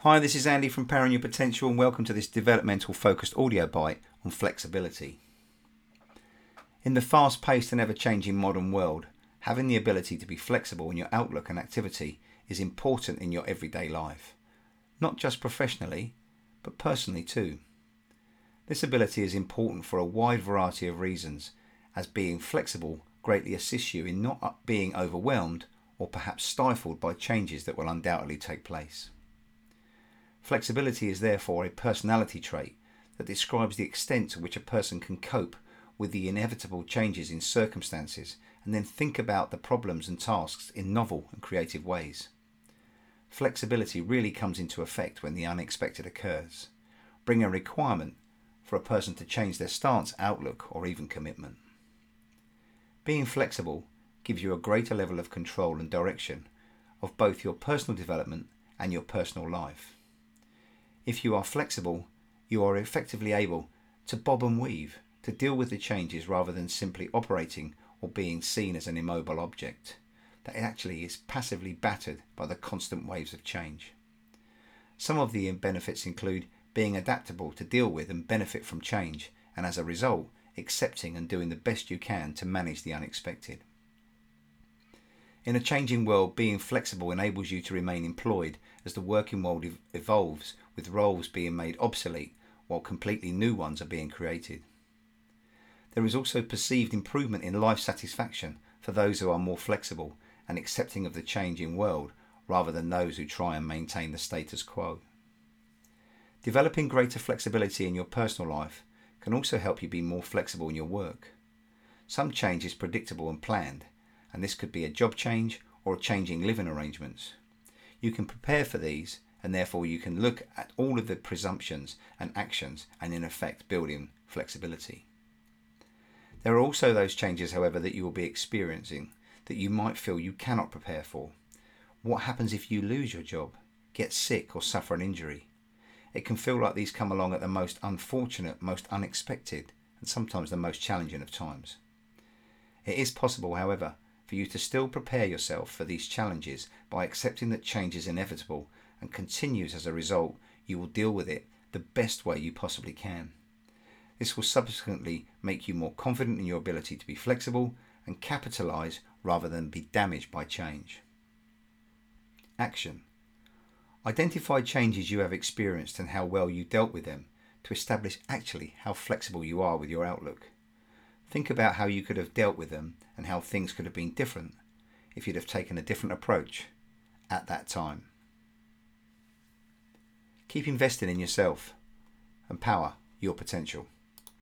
Hi, this is Andy from Powering Your Potential, and welcome to this developmental focused audio bite on flexibility. In the fast-paced and ever-changing modern world, having the ability to be flexible in your outlook and activity is important in your everyday life, not just professionally, but personally too. This ability is important for a wide variety of reasons, as being flexible greatly assists you in not being overwhelmed or perhaps stifled by changes that will undoubtedly take place. Flexibility is therefore a personality trait that describes the extent to which a person can cope with the inevitable changes in circumstances and then think about the problems and tasks in novel and creative ways. Flexibility really comes into effect when the unexpected occurs, bringing a requirement for a person to change their stance, outlook, or even commitment. Being flexible gives you a greater level of control and direction of both your personal development and your personal life. If you are flexible, you are effectively able to bob and weave, to deal with the changes rather than simply operating or being seen as an immobile object that actually is passively battered by the constant waves of change. Some of the benefits include being adaptable to deal with and benefit from change, and as a result, accepting and doing the best you can to manage the unexpected. In a changing world, being flexible enables you to remain employed as the working world evolves, with roles being made obsolete while completely new ones are being created. There is also perceived improvement in life satisfaction for those who are more flexible and accepting of the changing world rather than those who try and maintain the status quo. Developing greater flexibility in your personal life can also help you be more flexible in your work. Some change is predictable and planned, and this could be a job change or a changing living arrangements. You can prepare for these, and therefore you can look at all of the presumptions and actions and in effect build in flexibility. There are also those changes, however, that you will be experiencing that you might feel you cannot prepare for. What happens if you lose your job, get sick, or suffer an injury? It can feel like these come along at the most unfortunate, most unexpected, and sometimes the most challenging of times. It is possible, however, for you to still prepare yourself for these challenges by accepting that change is inevitable and continues. As a result, you will deal with it the best way you possibly can. This will subsequently make you more confident in your ability to be flexible and capitalize rather than be damaged by change. Action. Identify changes you have experienced and how well you dealt with them to establish actually how flexible you are with your outlook. Think about how you could have dealt with them and how things could have been different if you'd have taken a different approach at that time. Keep investing in yourself and power your potential.